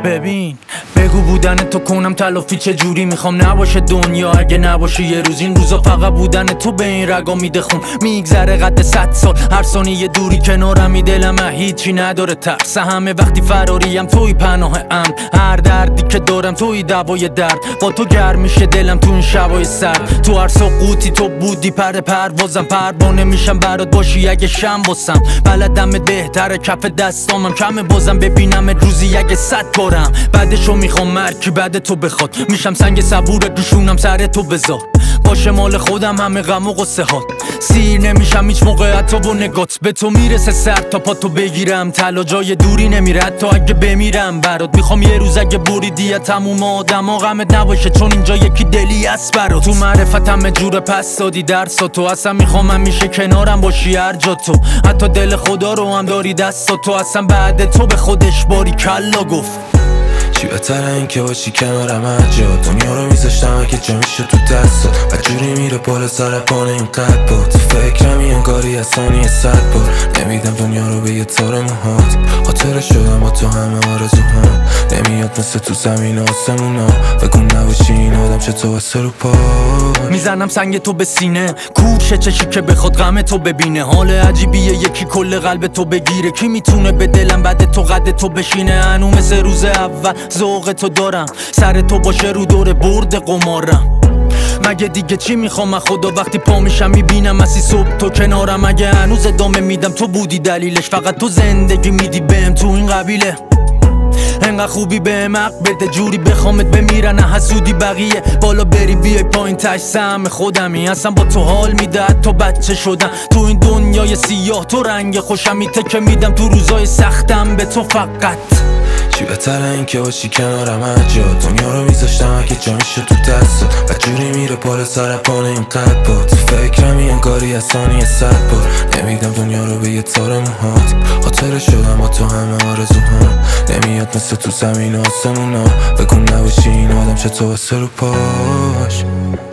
ببین بگو بودن تو کنم تلافی چه جوری میخوام نباشه دنیا اگه نباشه یه روز این روزا فقط بودن تو به این رگا میده خون میگذره قد 100 سال هر ثانیه دوری کنارمی دلم هیچی نداره ترس همه وقتی فراریم توی پناه امن هر دردی که دارم توی دوای درد با تو گرم میشه دلم تو این شبای سرد تو هر سقوطی تو بودی پروازم پروانه میشم برات باشی اگه شم واسم بلدم بهتره کف دستامم کمه بازم ببینم روزی اگه 100 بارم بعدشو میخوام مرکی بعد تو بخواد میشم سنگ صبور دوشونم سر تو بذار باشه مال خودم همه غم و غصه ها سیر نمیشم هیچ موقع حتی با نگات به تو میرسه سر تا پا تو بگیرم طلا جای دوری نمیره حتی اگه بمیرم برات میخوام یه روز اگه بریدی تموم آدما غمت نباشه چون اینجا یکی دلی است برات تو معرفت همه جور پس دادی درسا تو اصلا میخوام همیشه کنارم باشی هر جا تو حتی دل خدا رو هم داری دستا تو اصلا بعد تو به خودش باری کلا گفت چی بهتره این که باشی کنارم هر جا دنیا رو میذاشتم اگه جا میشه تو دستات و جوری میره بالا سر پانه این قد با تو فکرمی انگاری از ثانیه 100 بار نمیدم دنیا رو به یه تار موهات خاطر شدم با تو همه آرزوهام نمیاد مثل تو زمین آسمونا بگون نباشی این آدم چطور واسه رو پا میزنم سنگ تو به سینه کوشه چشی که بخواد غم تو ببینه حال عجیبیه یکی کل قلب تو بگیره کی میتونه به دلم بعد تو قد تو بشینه هنو مثل روز اول ذوق تو دارم سر تو باشه رو دور برد قمارم مگه دیگه چی میخوام خدا وقتی پا میشم میبینم مسی صبح تو کنارم اگه هنوز ادامه میدم تو بودی دلیلش فقط تو زندگی میدی بهم تو این قبیله انقدر خوبی بهم حق بده جوری بخوامت بمیرن حسودی بقیه بالا بری بیای پایین تش سهم خودمی اصلا با تو حال میده حتی بچه شدم تو این دنیای سیاه تو رنگ خوشمی تکه میدم تو روزای سختم به تو فقط چی بهتره این که باشی کنارم هر جا دنیا رو میذاشتم اگه جا میشه تو دستات و جوری میره بالا سر پانه این قد با تو فکرمی انگاری از ثانیه 100 بار نمیدم دنیا رو به یه تار موهات خاطر شدم با تو همه آرزوهام نمیاد مثل تو زمین آسمونا بگون نباشی این آدم چطور واسه رو پاش